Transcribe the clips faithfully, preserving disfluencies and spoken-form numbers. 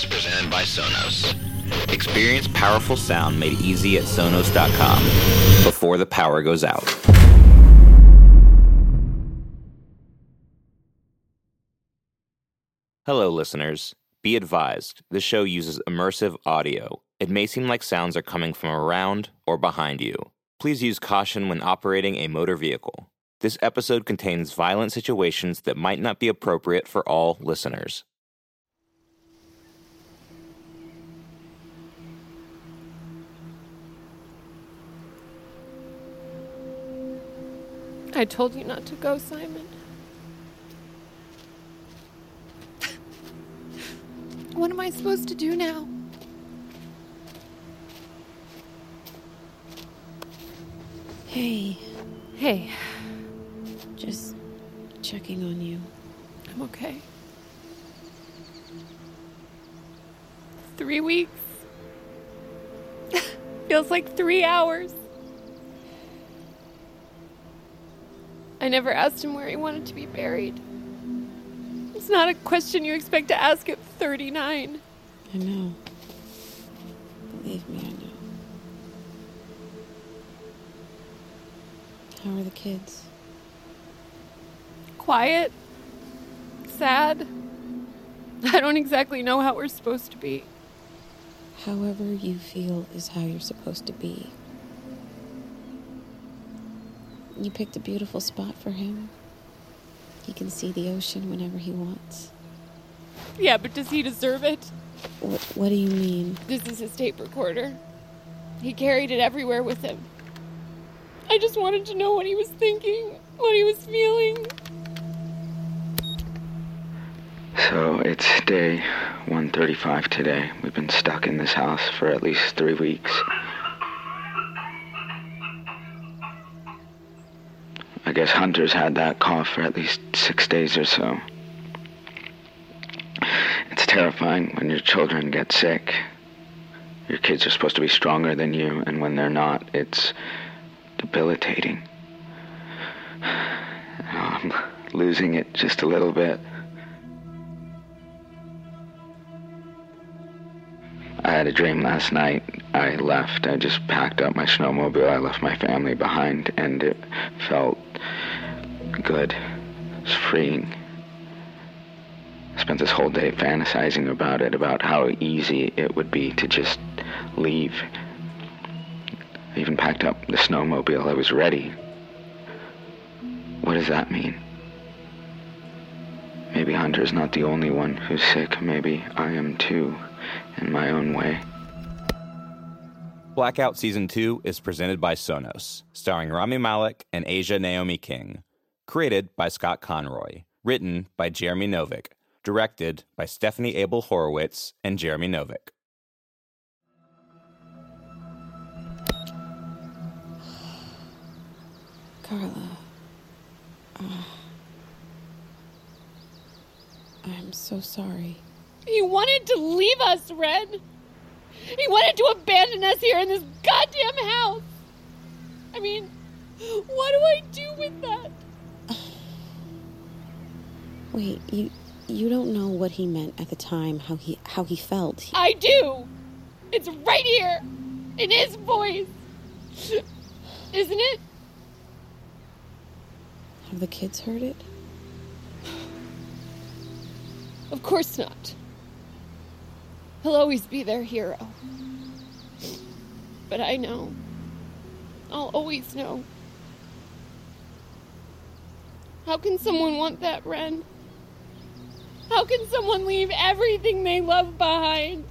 is presented by Sonos. Experience powerful sound made easy at Sonos dot com before the power goes out. Hello, listeners. Be advised, this show uses immersive audio. It may seem like sounds are coming from around or behind you. Please use caution when operating a motor vehicle. This episode contains violent situations that might not be appropriate for all listeners. I told you not to go, Simon. What am I supposed to do now? Hey. Hey. Just checking on you. I'm okay. Three weeks. Feels like three hours. I never asked him where he wanted to be buried. It's not a question you expect to ask at thirty-nine. I know. Believe me, I know. How are the kids? Quiet. Sad. I don't exactly know how we're supposed to be. However you feel is how you're supposed to be. You picked a beautiful spot for him. He can see the ocean whenever he wants. Yeah, but does he deserve it? What, what do you mean? This is his tape recorder. He carried it everywhere with him. I just wanted to know what he was thinking, what he was feeling. So it's day one thirty-five today. We've been stuck in this house for at least three weeks. I guess Hunter's had that cough for at least six days or so. It's terrifying when your children get sick. Your kids are supposed to be stronger than you, and when they're not, it's debilitating. I'm losing it just a little bit. I had a dream last night. I left. I just packed up my snowmobile. I left my family behind, and it felt good. It was freeing. I spent this whole day fantasizing about it, about how easy it would be to just leave. I even packed up the snowmobile. I was ready. What does that mean? Maybe Hunter's not the only one who's sick. Maybe I am too, in my own way. Blackout Season two is presented by Sonos, starring Rami Malek and Asia Naomi King. Created by Scott Conroy. Written by Jeremy Novick. Directed by Stephanie Abel Horowitz and Jeremy Novick. Carla. Uh, I'm so sorry. He wanted to leave us, Red. He wanted to abandon us here in this goddamn house. I mean, what do I do with that? Wait, you you don't know what he meant at the time, how he how he felt. He... I do. It's right here, in his voice. Isn't it? Have the kids heard it? Of course not. He'll always be their hero. But I know. I'll always know. How can someone want that, Ren? How can someone leave everything they love behind?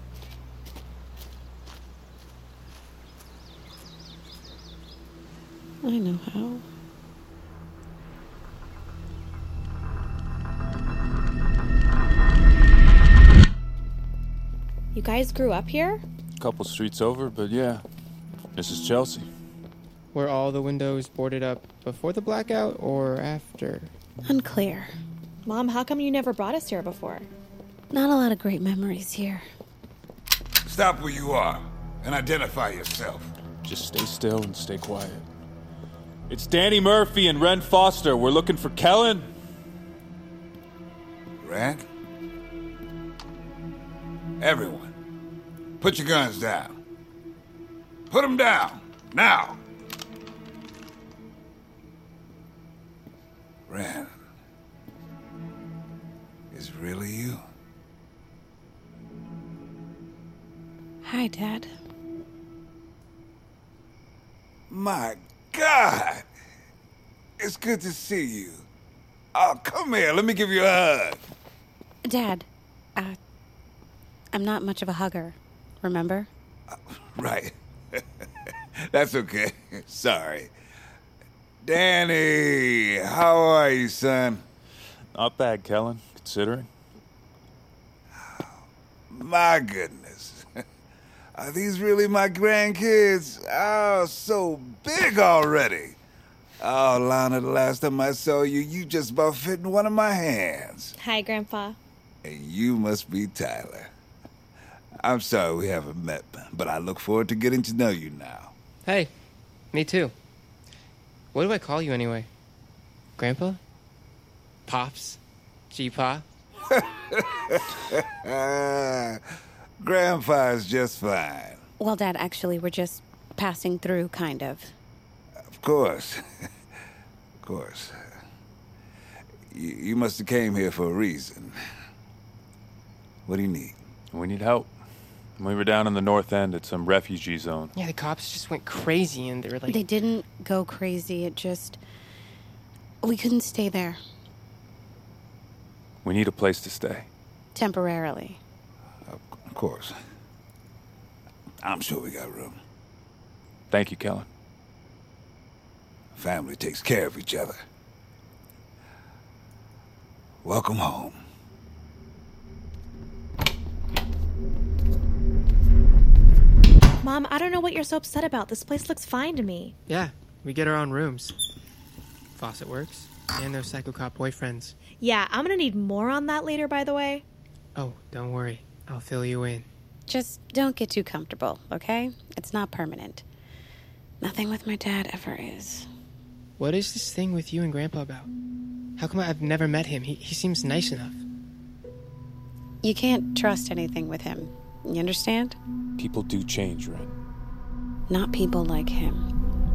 I know how. You guys grew up here? A couple streets over, but yeah. This is Chelsea. Were all the windows boarded up before the blackout or after? Unclear. Mom, how come you never brought us here before? Not a lot of great memories here. Stop where you are and identify yourself. Just stay still and stay quiet. It's Danny Murphy and Ren Foster. We're looking for Kellen. Ren? Everyone, put your guns down. Put them down, now! Ren, is it really you? Hi, Dad. My God! It's good to see you. Oh, come here, let me give you a hug. Dad, uh, I'm not much of a hugger, remember? Uh, right. That's okay. Sorry. Danny, how are you, son? Not bad, Kellen, considering. My goodness. Are these really my grandkids? Oh, so big already. Oh, Lana, the last time I saw you, you just about fit in one of my hands. Hi, Grandpa. And you must be Tyler. I'm sorry we haven't met, but I look forward to getting to know you now. Hey, me too. What do I call you anyway? Grandpa? Pops? G-Pa? Grandpa's just fine. Well, Dad, actually, we're just passing through, kind of. Of course. Of course. You, you must have came here for a reason. What do you need? We need help. We were down in the north end at some refugee zone. Yeah, the cops just went crazy and they were like... They didn't go crazy, it just... We couldn't stay there. We need a place to stay. Temporarily. Of course. I'm sure we got room. Thank you, Kellen. Family takes care of each other. Welcome home. Mom, I don't know what you're so upset about. This place looks fine to me. Yeah, we get our own rooms. Faucet works. And those psycho cop boyfriends. Yeah, I'm gonna need more on that later, by the way. Oh, don't worry. I'll fill you in. Just don't get too comfortable, okay? It's not permanent. Nothing with my dad ever is. What is this thing with you and Grandpa about? How come I've never met him? He, he seems nice enough. You can't trust anything with him. You understand? People do change, Ren. Not people like him.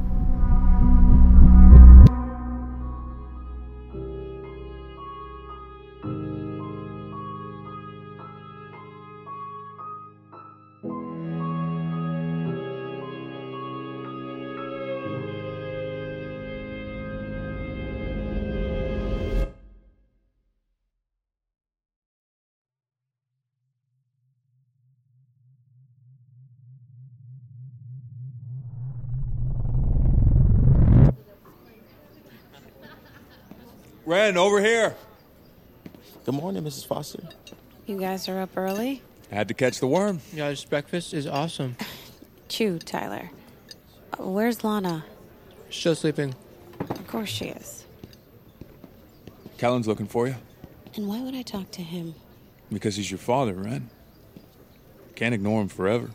Ren, over here. Good morning, Missus Foster. You guys are up early? Had to catch the worm. Yeah, this breakfast is awesome. Chew, Tyler. Uh, Where's Lana? Still sleeping. Of course she is. Kellen's looking for you. And why would I talk to him? Because he's your father, Ren. Can't ignore him forever.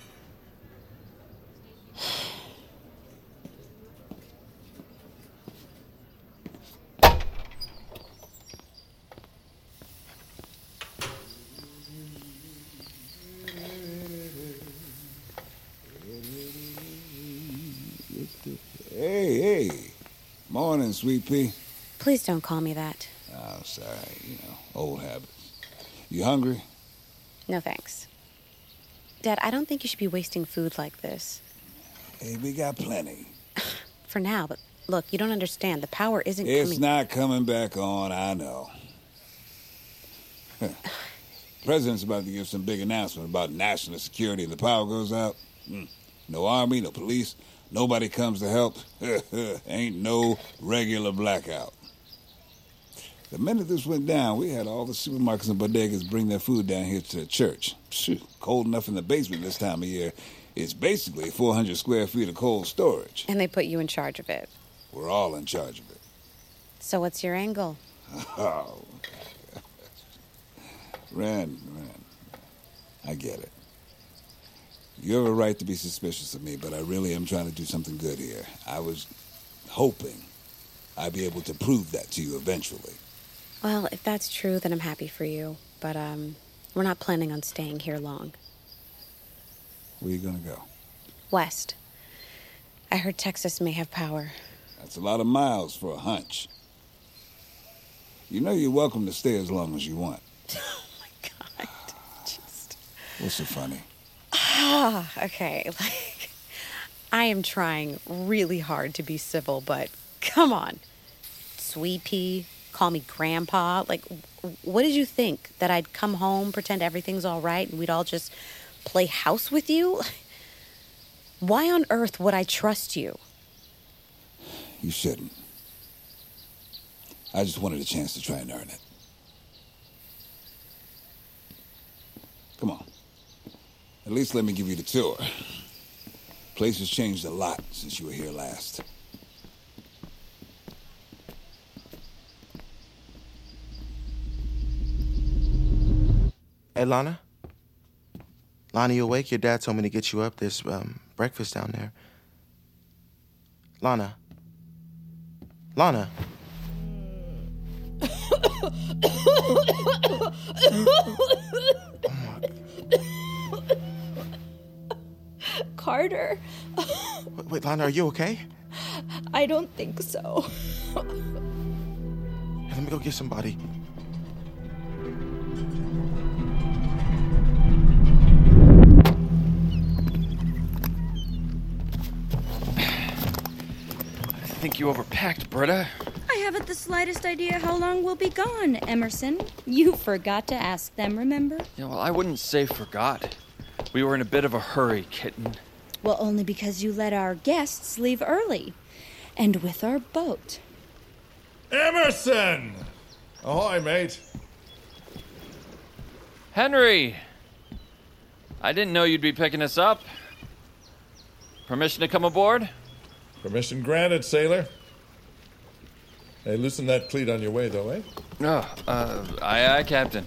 Hey, hey. Morning, Sweet Pea. Please don't call me that. Oh, sorry. You know, old habits. You hungry? No thanks. Dad, I don't think you should be wasting food like this. Hey, we got plenty. For now, but look, you don't understand. The power isn't It's coming... not coming back on, I know. President's about to give some big announcement about national security and the power goes out. Mm. No army, no police, nobody comes to help. Ain't no regular blackout. The minute this went down, we had all the supermarkets and bodegas bring their food down here to the church. Phew, cold enough in the basement this time of year. It's basically four hundred square feet of cold storage. And they put you in charge of it. We're all in charge of it. So what's your angle? Oh. Ren, Ren, I get it. You have a right to be suspicious of me, but I really am trying to do something good here. I was hoping I'd be able to prove that to you eventually. Well, if that's true, then I'm happy for you. But, um, We're not planning on staying here long. Where you gonna go? West. I heard Texas may have power. That's a lot of miles for a hunch. You know you're welcome to stay as long as you want. Oh my God. Just... What's so funny? Ah, okay. Like, I am trying really hard to be civil, but come on. Sweet pea, call me grandpa. Like, what did you think? That I'd come home, pretend everything's all right, and we'd all just play house with you? Why on earth would I trust you? You shouldn't. I just wanted a chance to try and earn it. Come on. At least let me give you the tour. Place has changed a lot since you were here last. Hey, Lana? Lana, you awake? Your dad told me to get you up. There's um, breakfast down there. Lana? Lana? Carter. Wait, wait, Lana, are you okay? I don't think so. Hey, let me go get somebody. I think you overpacked, Britta. I haven't the slightest idea how long we'll be gone, Emerson. You forgot to ask them, remember? Yeah, well, I wouldn't say forgot. We were in a bit of a hurry, kitten. Well, only because you let our guests leave early. And with our boat. Emerson! Ahoy, mate. Henry! I didn't know you'd be picking us up. Permission to come aboard? Permission granted, sailor. Hey, loosen that cleat on your way, though, eh? Oh, uh, aye, aye, Captain.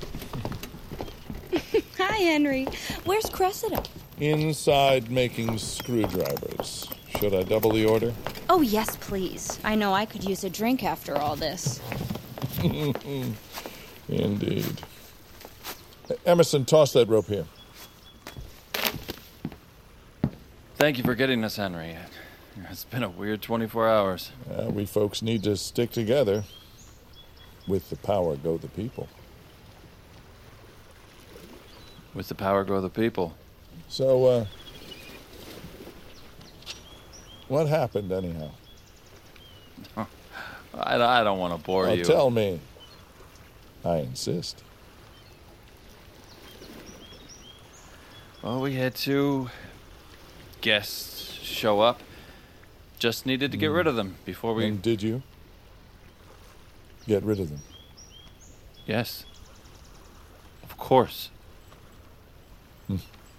Hi, Henry. Where's Cressida? Inside making screwdrivers. Should I double the order? Oh, yes, please. I know I could use a drink after all this. Indeed. Emerson, toss that rope here. Thank you for getting us, Henry. It's been a weird twenty-four hours. Uh, we folks need to stick together. With the power go the people. With the power go the people. So, uh... what happened, anyhow? I, I don't want to bore well, you. Tell me. I insist. Well, we had two guests show up. Just needed to get rid of them before we... And did you? Get rid of them? Yes. Of course. Hmm.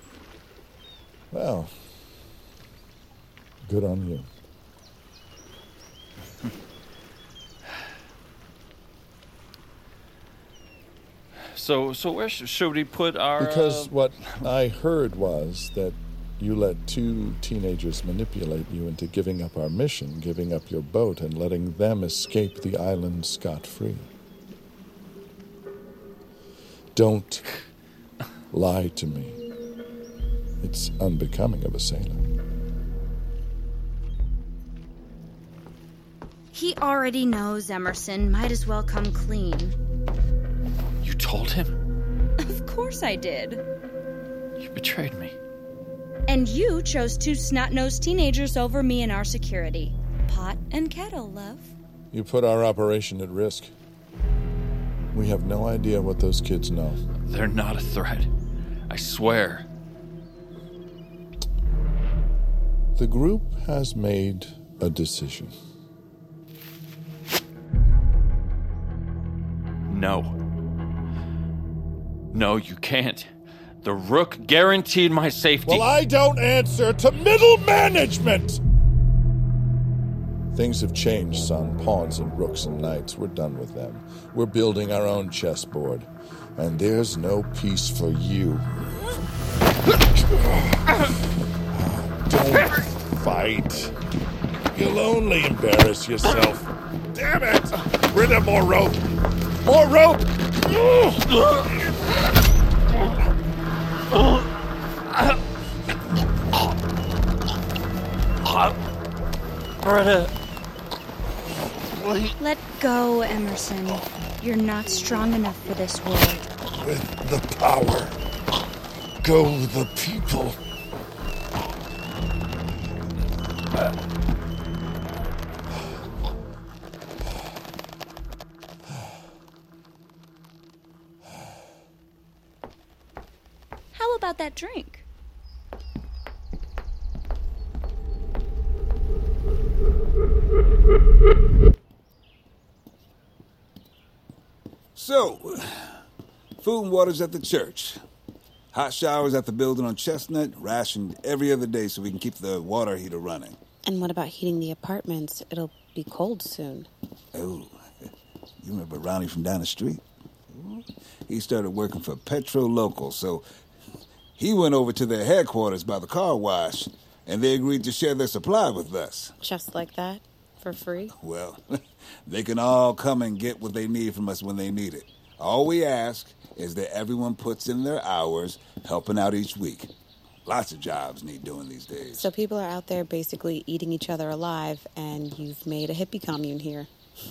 Well, good on you. So, so where sh- should we put our... Because uh... what I heard was that you let two teenagers manipulate you into giving up our mission, giving up your boat, and letting them escape the island scot-free. Don't lie to me. It's unbecoming of a sailor. He already knows, Emerson. Might as well come clean. You told him? Of course I did. You betrayed me. And you chose two snot-nosed teenagers over me and our security. Pot and kettle, love. You put our operation at risk. We have no idea what those kids know. They're not a threat. I swear. The group has made a decision. No. No, you can't. The Rook guaranteed my safety. Well, I don't answer to middle management! Things have changed, son. Pawns and rooks and knights. We're done with them. We're building our own chessboard. And there's no peace for you. Don't fight. You'll only embarrass yourself. Damn it! Britta, more rope! More rope! Loretta. Let go, Emerson. You're not strong enough for this world. With the power go the people. How about that drink? So, food and water's at the church. Hot showers at the building on Chestnut, rationed every other day so we can keep the water heater running. And what about heating the apartments? It'll be cold soon. Oh, you remember Ronnie from down the street? He started working for Petro Local, so he went over to their headquarters by the car wash, and they agreed to share their supply with us. Just like that? For free? Well, they can all come and get what they need from us when they need it. All we ask is that everyone puts in their hours helping out each week. Lots of jobs need doing these days. So people are out there basically eating each other alive, and you've made a hippie commune here.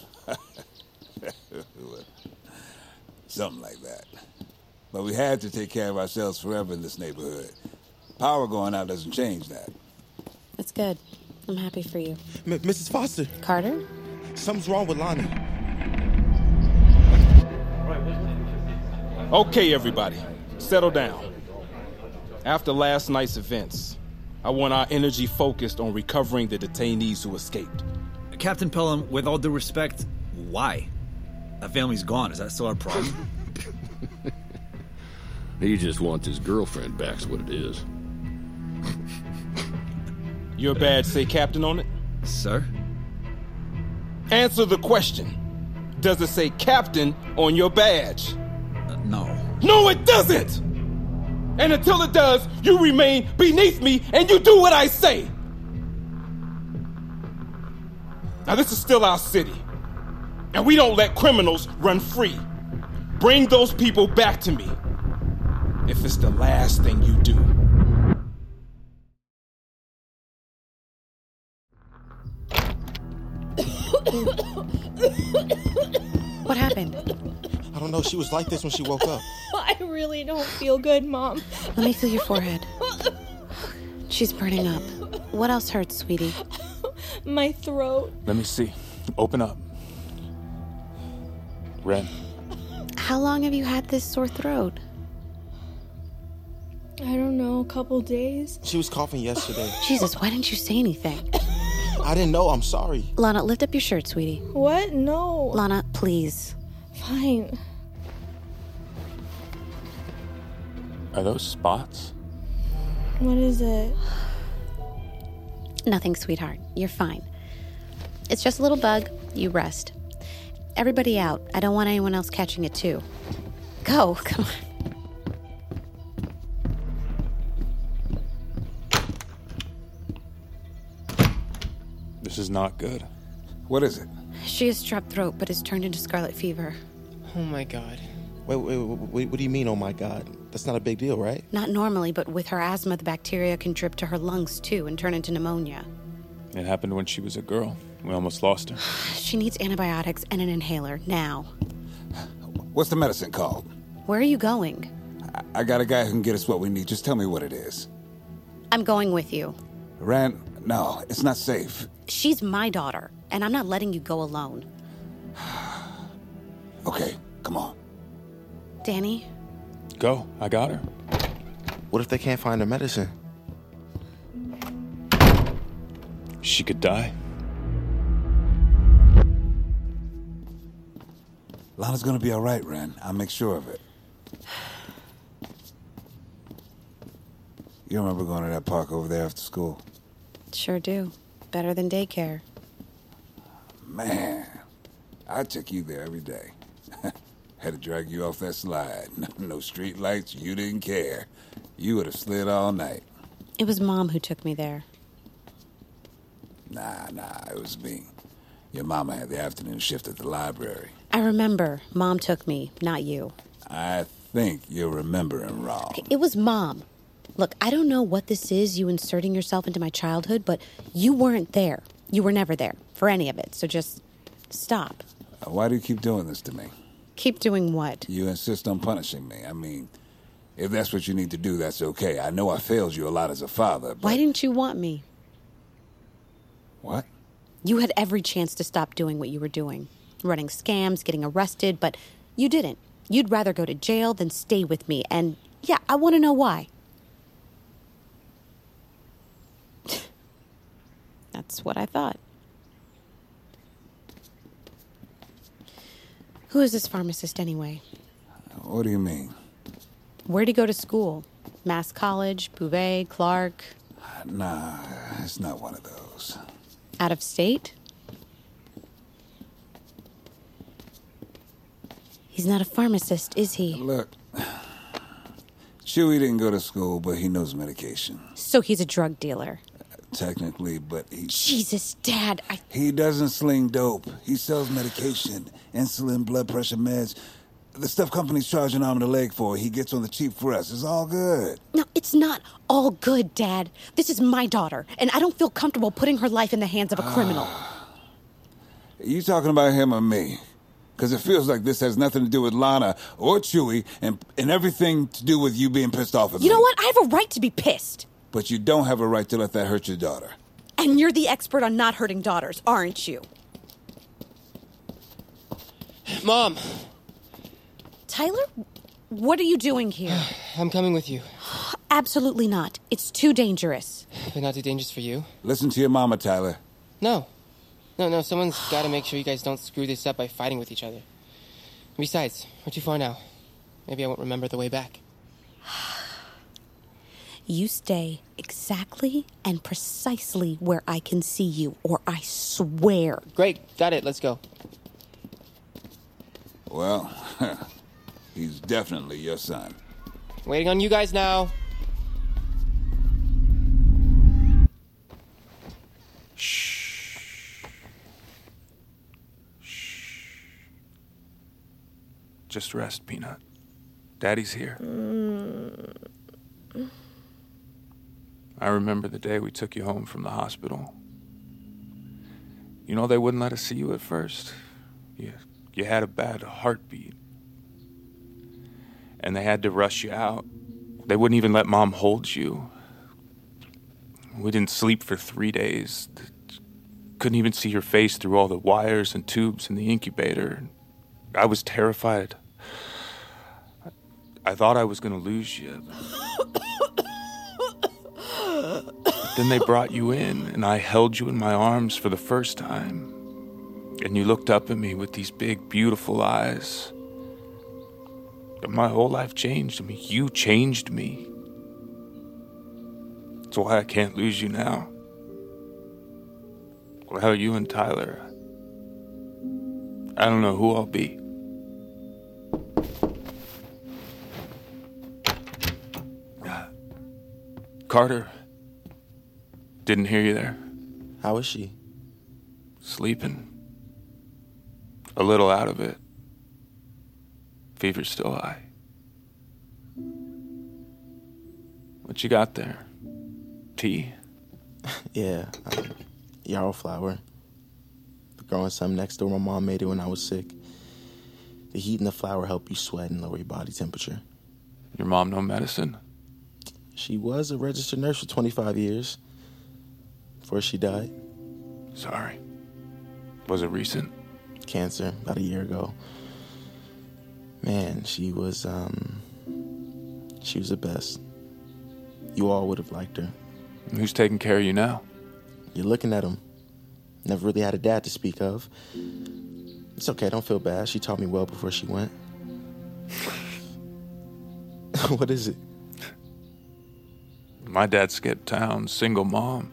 Something like that. But we had to take care of ourselves forever in this neighborhood. Power going out doesn't change that. That's good. I'm happy for you. M- Missus Foster. Carter? Something's wrong with Lonnie. Okay, everybody. Settle down. After last night's events, I want our energy focused on recovering the detainees who escaped. Captain Pelham, with all due respect, why? That family's gone. Is that still our problem? He just wants his girlfriend back's what it is. Your badge say captain on it? Sir? Answer the question. Does it say captain on your badge? Uh, no. No, it doesn't! And until it does, you remain beneath me and you do what I say. Now, this is still our city. And we don't let criminals run free. Bring those people back to me. If it's the last thing you do. What happened? I don't know. She was like this when she woke up. I really don't feel good, Mom. Let me feel your forehead. She's burning up. What else hurts, sweetie? My throat. Let me see. Open up. Ren. How long have you had this sore throat? I don't know, a couple days. She was coughing yesterday. Jesus, why didn't you say anything? I didn't know. I'm sorry. Lana, lift up your shirt, sweetie. What? No. Lana, please. Fine. Are those spots? What is it? Nothing, sweetheart. You're fine. It's just a little bug. You rest. Everybody out. I don't want anyone else catching it, too. Go. Come on. This is not good. What is it? She has strep throat, but it's turned into scarlet fever. Oh, my God. Wait, wait, wait, what do you mean, oh my God? That's not a big deal, right? Not normally, but with her asthma, the bacteria can drip to her lungs, too, and turn into pneumonia. It happened when she was a girl. We almost lost her. She needs antibiotics and an inhaler, now. What's the medicine called? Where are you going? I, I got a guy who can get us what we need. Just tell me what it is. I'm going with you. Ren, no, it's not safe. She's my daughter, and I'm not letting you go alone. Okay, come on. Danny? Go. I got her. What if they can't find her medicine? She could die. Lana's gonna be all right, Ren. I'll make sure of it. You remember going to that park over there after school? Sure do. Better than daycare. Man, I took you there every day. Had to drag you off that slide. No street lights, you didn't care. You would have slid all night. It was Mom who took me there. Nah, nah, it was me. Your mama had the afternoon shift at the library. I remember. Mom took me, not you. I think you're remembering wrong. It was Mom. Look, I don't know what this is, you inserting yourself into my childhood, but you weren't there. You were never there for any of it, so just stop. Uh, Why do you keep doing this to me? Keep doing what? You insist on punishing me. I mean, if that's what you need to do, that's okay. I know I failed you a lot as a father, but... Why didn't you want me? What? You had every chance to stop doing what you were doing. Running scams, getting arrested, but you didn't. You'd rather go to jail than stay with me, and yeah, I want to know why. That's what I thought. Who is this pharmacist anyway? What do you mean? Where'd he go to school? Mass College, Bouvet, Clark? Nah, it's not one of those. Out of state? He's not a pharmacist, is he? Look, Chewie didn't go to school, but he knows medication. So he's a drug dealer. Technically, but he... Jesus, Dad, I... He doesn't sling dope. He sells medication, insulin, blood pressure meds. The stuff companies charge an arm and a leg for, he gets on the cheap for us. It's all good. No, it's not all good, Dad. This is my daughter, and I don't feel comfortable putting her life in the hands of a criminal. You talking about him or me? Because it feels like this has nothing to do with Lana or Chewie and, and everything to do with you being pissed off at me. You know what? I have a right to be pissed. But you don't have a right to let that hurt your daughter. And you're the expert on not hurting daughters, aren't you? Mom! Tyler, what are you doing here? I'm coming with you. Absolutely not. It's too dangerous. But not too dangerous for you? Listen to your mama, Tyler. No. No, no, someone's got to make sure you guys don't screw this up by fighting with each other. Besides, we're too far now. Maybe I won't remember the way back. You stay exactly and precisely where I can see you, or I swear. Great, got it, let's go. Well, he's definitely your son. Waiting on you guys now. Shh. Shh. Just rest, Peanut. Daddy's here. Mm. I remember the day we took you home from the hospital. You know, they wouldn't let us see you at first. You, you had a bad heartbeat. And they had to rush you out. They wouldn't even let Mom hold you. We didn't sleep for three days. Couldn't even see your face through all the wires and tubes in the incubator. I was terrified. I, I thought I was going to lose you. Then they brought you in, and I held you in my arms for the first time. And you looked up at me with these big, beautiful eyes. And my whole life changed. I mean, you changed me. That's why I can't lose you now. Without you and Tyler, I don't know who I'll be. Carter. Didn't hear you there. How is she? Sleeping. A little out of it. Fever's still high. What you got there? Tea? Yeah, um, yarrow flower. Growing some next door. My mom made it when I was sick. The heat in the flower help you sweat and lower your body temperature. Your mom no medicine? She was a registered nurse for twenty-five years. Before she died. Sorry. Was it recent? Cancer, about a year ago. Man, she was, um... She was the best. You all would have liked her. Who's taking care of you now? You're looking at him. Never really had a dad to speak of. It's okay, don't feel bad. She taught me well before she went. What is it? My dad skipped town, single mom.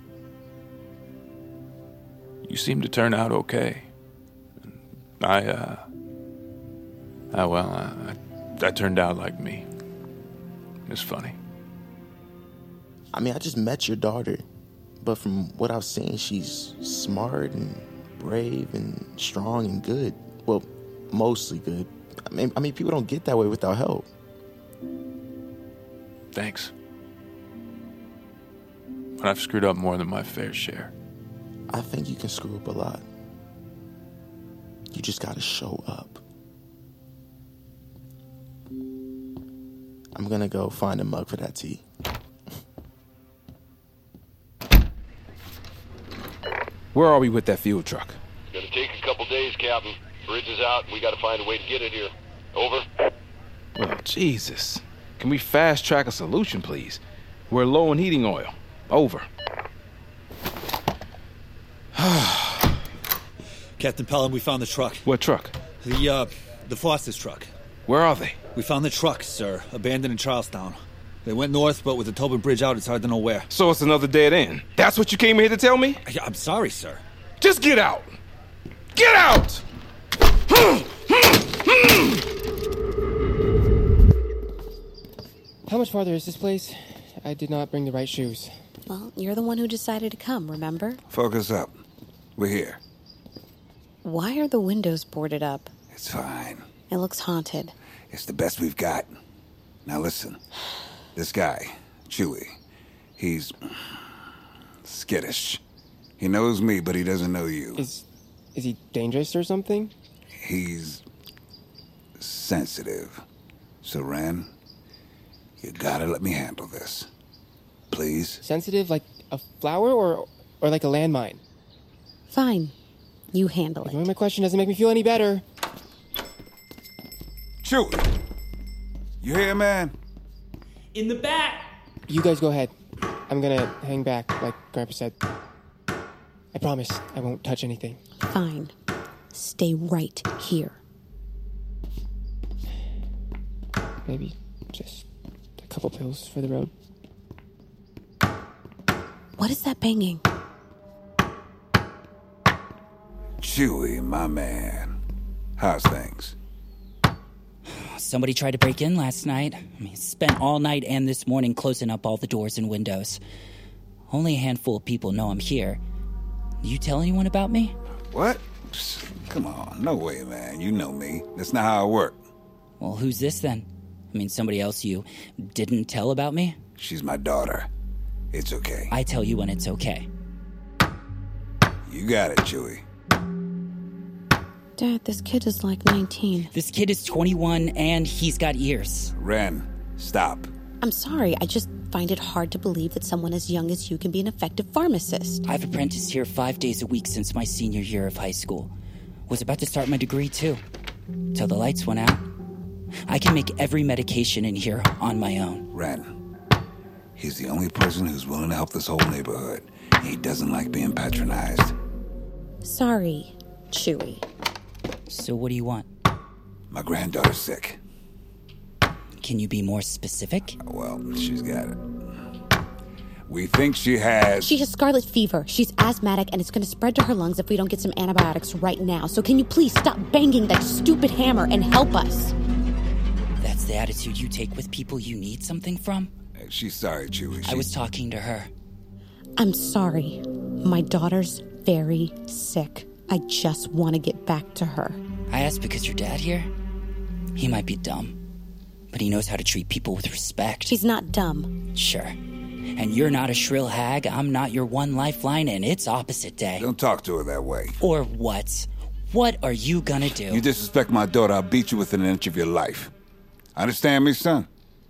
You seem to turn out okay. I, uh... Oh, well, I, I turned out like me. It's funny. I mean, I just met your daughter. But from what I've seen, she's smart and brave and strong and good. Well, mostly good. I mean, I mean, people don't get that way without help. Thanks. But I've screwed up more than my fair share. I think you can screw up a lot. You just gotta show up. I'm gonna go find a mug for that tea. Where are we with that fuel truck? Gonna take a couple days, Captain. Bridge is out, and we gotta find a way to get it here. Over. Well, Jesus. Can we fast track a solution, please? We're low on heating oil. Over. Captain Pelham, we found the truck. What truck? The, uh, the Foster's truck. Where are they? We found the truck, sir, abandoned in Charlestown. They went north, but with the Tobin Bridge out, it's hard to know where. So it's another dead end. That's what you came here to tell me? I, I'm sorry, sir. Just get out! Get out! How much farther is this place? I did not bring the right shoes. Well, you're the one who decided to come, remember? Focus up. We're here. Why are the windows boarded up? It's fine. It looks haunted. It's the best we've got. Now listen. This guy, Chewy, he's skittish. He knows me, but he doesn't know you. Is is he dangerous or something? He's sensitive. So, Ren, you gotta let me handle this. Please? Sensitive like a flower or or like a landmine? Fine. You handle it. Ignoring my question doesn't make me feel any better. Chewy! You here, man? In the back! You guys go ahead. I'm gonna hang back, like Grandpa said. I promise I won't touch anything. Fine. Stay right here. Maybe just a couple pills for the road. What is that banging? Chewy, my man. How's things? Somebody tried to break in last night. I mean, spent all night and this morning closing up all the doors and windows. Only a handful of people know I'm here. You tell anyone about me? What? Come on, no way, man. You know me. That's not how I work. Well, who's this then? I mean, somebody else you didn't tell about me? She's my daughter. It's okay. I tell you when it's okay. You got it, Chewy. Dad, this kid is like nineteen. This kid is twenty-one and he's got ears. Ren, stop. I'm sorry, I just find it hard to believe that someone as young as you can be an effective pharmacist. I've apprenticed here five days a week since my senior year of high school. Was about to start my degree too, till the lights went out. I can make every medication in here on my own. Ren, he's the only person who's willing to help this whole neighborhood. He doesn't like being patronized. Sorry, Chewy. So what do you want? My granddaughter's sick. Can you be more specific? Well, she's got it. We think she has... She has scarlet fever. She's asthmatic, and it's going to spread to her lungs if we don't get some antibiotics right now. So can you please stop banging that stupid hammer and help us? That's the attitude you take with people you need something from? She's sorry, Chewy. She... I was talking to her. I'm sorry. My daughter's very sick. I just want to get back to her. I asked because your dad here? He might be dumb, but he knows how to treat people with respect. She's not dumb. Sure. And you're not a shrill hag, I'm not your one lifeline, and it's opposite day. Don't talk to her that way. Or what? What are you gonna do? You disrespect my daughter, I'll beat you within an inch of your life. Understand me, son?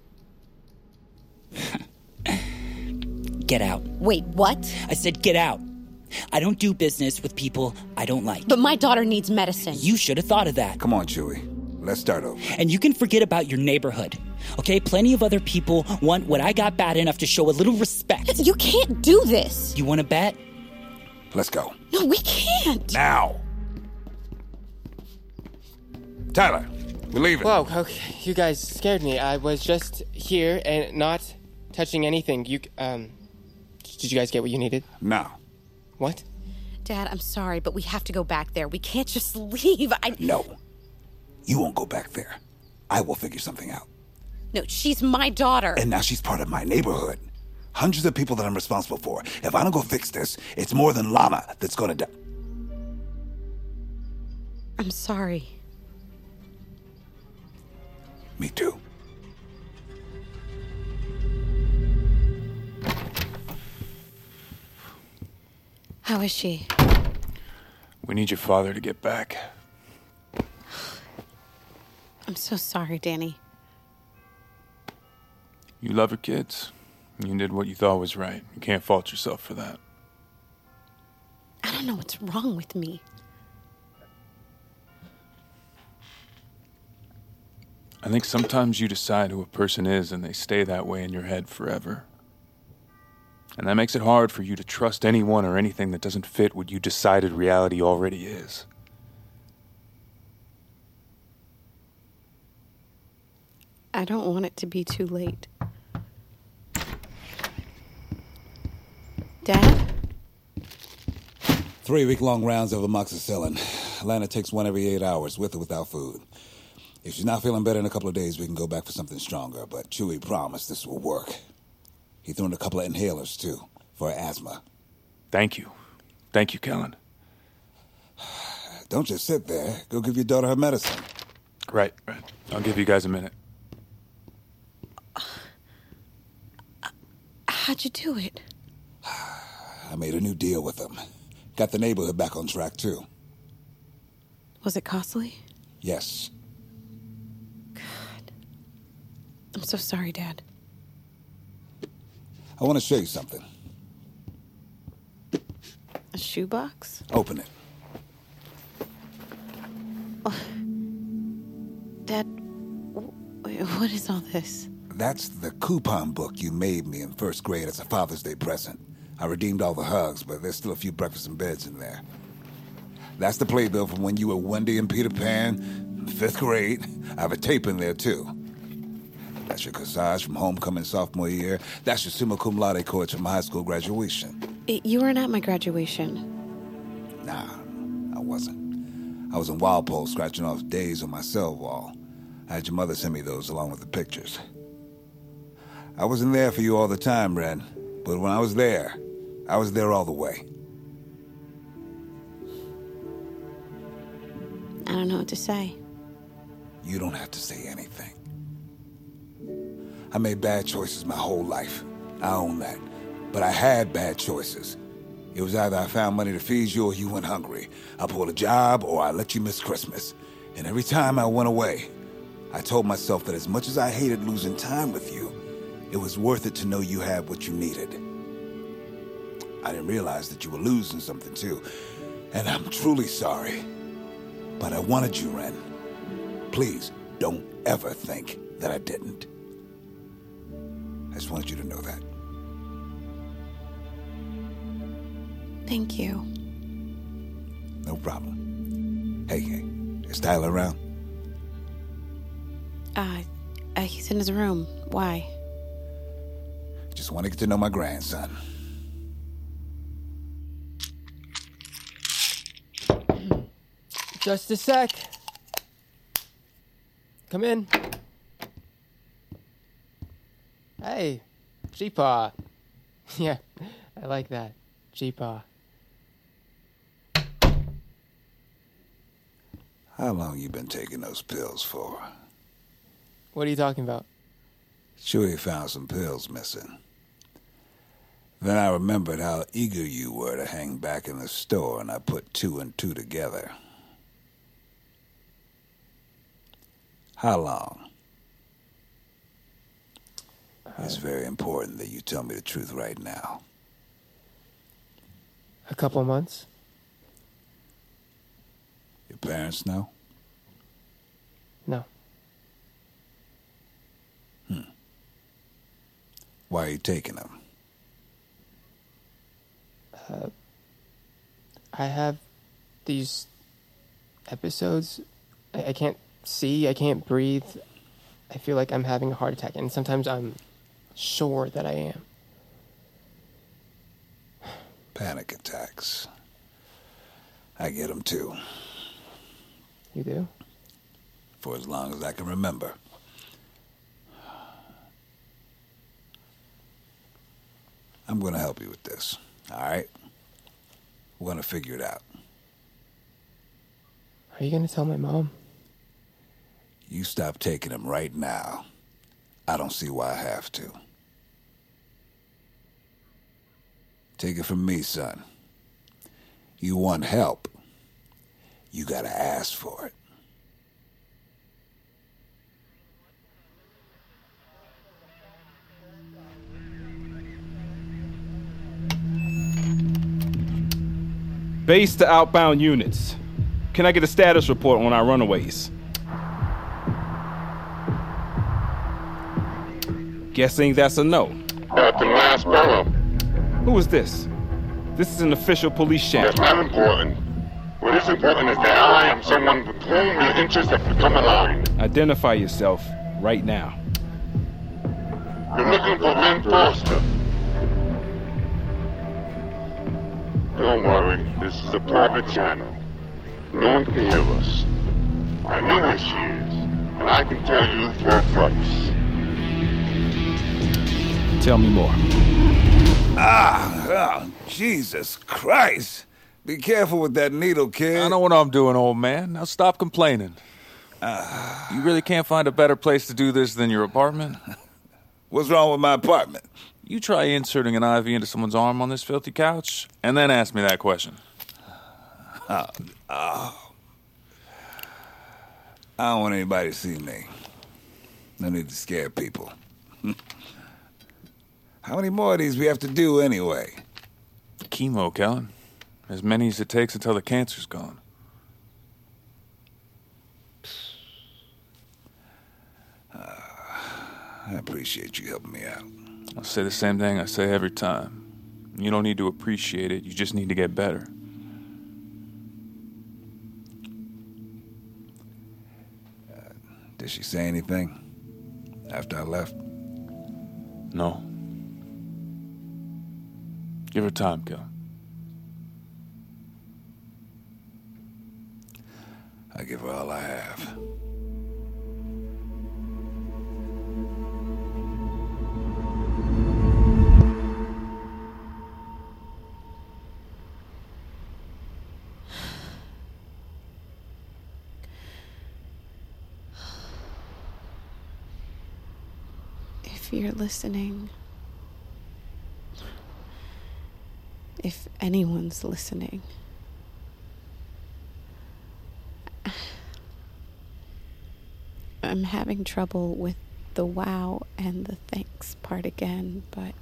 Get out. Wait, what? I said get out. I don't do business with people I don't like. But my daughter needs medicine. You should have thought of that. Come on, Chewy. Let's start over. And you can forget about your neighborhood. Okay, plenty of other people want what I got bad enough to show a little respect. You can't do this. You want to bet? Let's go. No, we can't. Now. Tyler, we're leaving. Whoa, okay. You guys scared me. I was just here and not touching anything. You, um, did you guys get what you needed? No. What? Dad, I'm sorry, but we have to go back there. We can't just leave. I... No. You won't go back there. I will figure something out. No, she's my daughter. And now she's part of my neighborhood. Hundreds of people that I'm responsible for. If I don't go fix this, it's more than Lana that's gonna die. I'm sorry. Me too. How is she? We need your father to get back. I'm so sorry, Danny. You love your kids. You did what you thought was right. You can't fault yourself for that. I don't know what's wrong with me. I think sometimes you decide who a person is and they stay that way in your head forever. And that makes it hard for you to trust anyone or anything that doesn't fit what you decided reality already is. I don't want it to be too late. Dad? Three week-long rounds of amoxicillin. Lana takes one every eight hours, with or without food. If she's not feeling better in a couple of days, we can go back for something stronger, but Chewie promised this will work. He threw in a couple of inhalers, too, for her asthma. Thank you. Thank you, Kellen. Don't just sit there. Go give your daughter her medicine. Right, right. I'll give you guys a minute. How'd you do it? I made a new deal with them. Got the neighborhood back on track, too. Was it costly? Yes. God. I'm so sorry, Dad. I want to show you something. A shoebox? Open it. Oh. Dad, what is all this? That's the coupon book you made me in first grade as a Father's Day present. I redeemed all the hugs, but there's still a few breakfasts and beds in there. That's the playbill from when you were Wendy and Peter Pan in fifth grade. I have a tape in there, too. That's your corsage from homecoming sophomore year. That's your summa cum laude course from high school graduation. You weren't at my graduation. Nah, I wasn't. I was in Walpole scratching off days on my cell wall. I had your mother send me those along with the pictures. I wasn't there for you all the time, Ren, but when I was there, I was there all the way. I don't know what to say. You don't have to say anything. I made bad choices my whole life. I own that. But I had bad choices. It was either I found money to feed you or you went hungry. I pulled a job or I let you miss Christmas. And every time I went away, I told myself that as much as I hated losing time with you, it was worth it to know you had what you needed. I didn't realize that you were losing something too. And I'm truly sorry. But I wanted you, Ren. Please, don't ever think that I didn't. I just wanted you to know that. Thank you. No problem. Hey, hey, is Tyler around? Uh, uh, he's in his room. Why? Just want to get to know my grandson. Just a sec. Come in. Hey, G-Paw. Yeah, I like that. G-Paw. How long you been taking those pills for? What are you talking about? Chewie found some pills missing. Then I remembered how eager you were to hang back in the store, and I put two and two together. How long? Uh, it's very important that you tell me the truth right now. A couple months. Your parents know? No. Hmm. Why are you taking them? Uh, I have these episodes. I, I can't see, I can't breathe. I feel like I'm having a heart attack, and sometimes I'm sure that I am. Panic attacks. I get them too. You do? For as long as I can remember. I'm going to help you with this, all right? We're going to figure it out. Are you going to tell my mom? You stop taking them right now. I don't see why I have to. Take it from me, son. You want help. You gotta ask for it. Base to outbound units. Can I get a status report on our runaways? Guessing that's a no. Captain Lance Bellum. Who is this? This is an official police channel. That's not important. What is important is that I am someone with whom your interests have become aligned. Identify yourself right now. You're looking for Ren Foster. Don't worry, this is a private channel. No one can hear us. I know where she is, and I can tell you for a price. Tell me more. Ah, oh, Jesus Christ. Be careful with that needle, kid. I know what I'm doing, old man. Now stop complaining. Uh, you really can't find a better place to do this than your apartment? What's wrong with my apartment? You try inserting an I V into someone's arm on this filthy couch, and then ask me that question. Oh, oh. I don't want anybody to see me. No need to scare people. How many more of these we have to do anyway? Chemo, Kellen. As many as it takes until the cancer's gone. Uh, I appreciate you helping me out. I'll say the same thing I say every time. You don't need to appreciate it, you just need to get better. Uh, did she say anything after I left? No. Give her time, Kel. I give her all I have. If you're listening, if anyone's listening, I'm having trouble with the wow and the thanks part again, but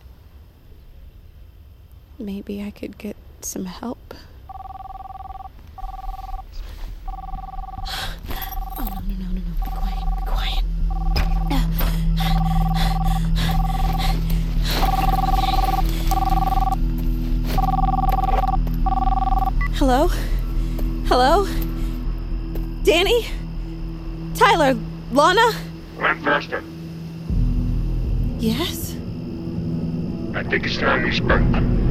maybe I could get some help. Oh, no, no, no, no, no. Be quiet, be quiet. Hello? Hello? Danny? Tyler? Lana? Ren Foster. Yes? I think it's time we spoke.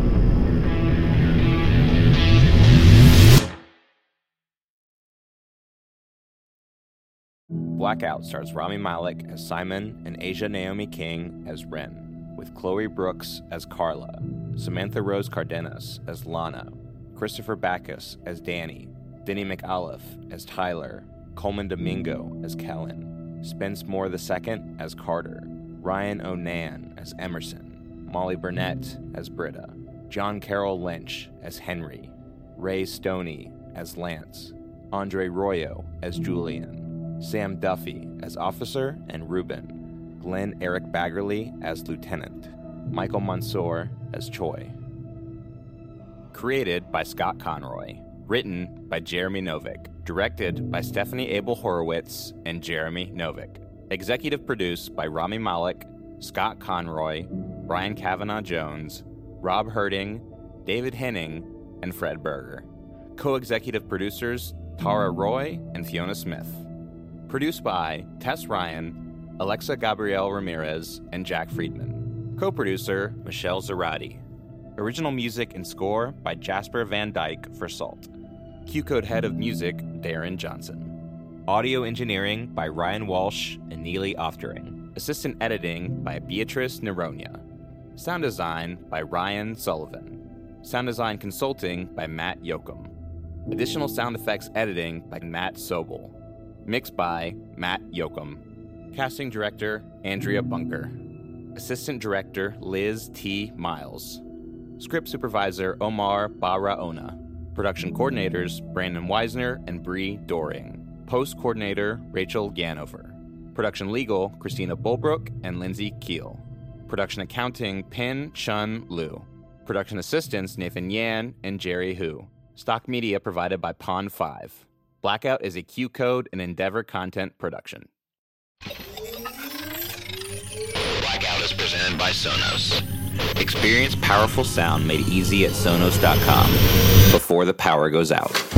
Blackout stars Rami Malek as Simon and Asia Naomi King as Ren, with Chloe Brooks as Carla, Samantha Rose Cardenas as Lana, Christopher Backus as Danny, Denny McAuliffe as Tyler, Coleman Domingo as Kellen, Spence Moore the Second as Carter, Ryan Onan as Emerson, Molly Burnett as Britta, John Carroll Lynch as Henry, Ray Stoney as Lance, Andre Royo as Julian, Sam Duffy as Officer and Ruben, Glenn Eric Baggerly as Lieutenant, Michael Mansour as Choi. Created by Scott Conroy. Written by Jeremy Novick. Directed by Stephanie Abel Horowitz and Jeremy Novick. Executive produced by Rami Malek, Scott Conroy, Brian Kavanaugh Jones, Rob Herding, David Henning, and Fred Berger. Co-executive producers Tara Roy and Fiona Smith. Produced by Tess Ryan, Alexa Gabrielle Ramirez, and Jack Friedman. Co-producer Michelle Zarati. Original music and score by Jasper Van Dyke for Salt. Q-Code Head of Music, Darren Johnson. Audio engineering by Ryan Walsh and Neely Oftering. Assistant editing by Beatrice Neronia. Sound design by Ryan Sullivan. Sound design consulting by Matt Yoakum. Additional sound effects editing by Matt Sobel. Mixed by Matt Yoakum. Casting director Andrea Bunker. Assistant director Liz T. Miles. Script supervisor Omar Barraona. Production coordinators, Brandon Weisner and Bree Doring. Post coordinator, Rachel Ganover. Production legal, Christina Bulbrook and Lindsay Keel. Production accounting, Pin Chun Liu. Production assistants, Nathan Yan and Jerry Hu. Stock media provided by Pond five. Blackout is a Q Code and Endeavor content production. Blackout is presented by Sonos. Experience powerful sound made easy at Sonos dot com before the power goes out.